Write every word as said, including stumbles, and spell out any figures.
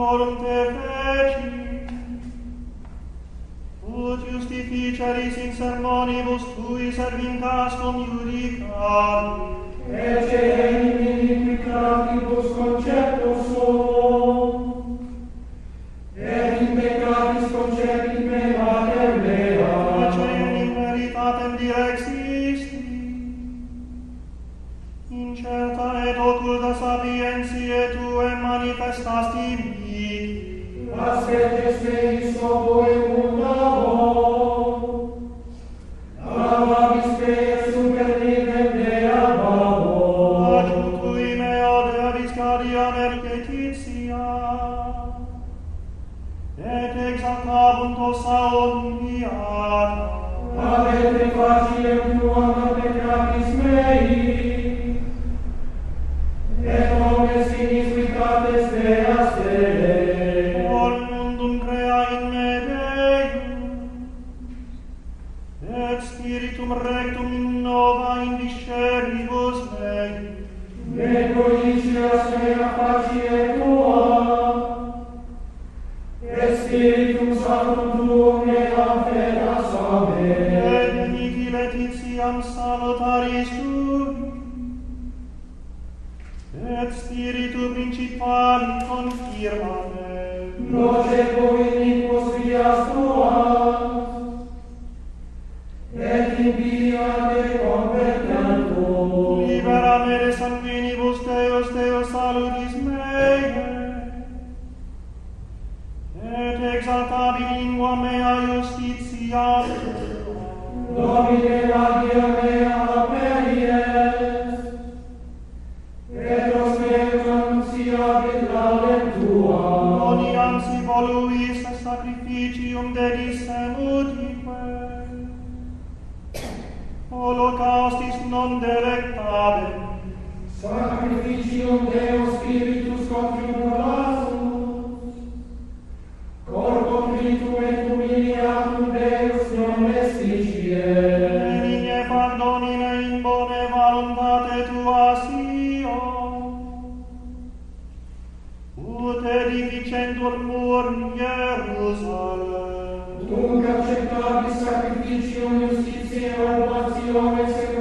sanctorum te feci, ut justificaris in sermonibus tui servincas cum judicari, ecce in iniquitantibus concepto suo, et in peccatis concepit me mater mea, ecce in veritatem direxisti, incerta et occulta sapientiae tue manifestasti mihi, ascetes meis oboe mundavo, amabis me et super nivem dea babo, adjutui meo devis caria mercetitia, et exaltabunt ossa omniata, avete faciem tuam a peccatis mei, et omnes iniquitates meas tele, Or mundum crea in me Deum, et spiritum rectum innova in visceribus mei, me codicias mea facie tua, et spiritum sanctum tuum mea fedas a me, et mihi letitiam salutaris tui, et spiritu principali confirma me. nocepo iniquos vias tuas, et impia te convertentur, Libera me de sanguinibus Deus, Deus salutis mei, et exaltabi lingua mea justitia tua. Domine lagia mea aperies, et os meus annunciabit laudem tua, Oniam si voluis sacrificium dedissemutique, holocaustis non delectabili, sacrificium Deo Spiritus contribulassus, corpum tritum et humiliatum Deus non vesticie, benigne pardonine in bone voluntate tua sio, ut edificentur murum Jerusalem. tunc acceptabis sacrificium justitiae et oblationes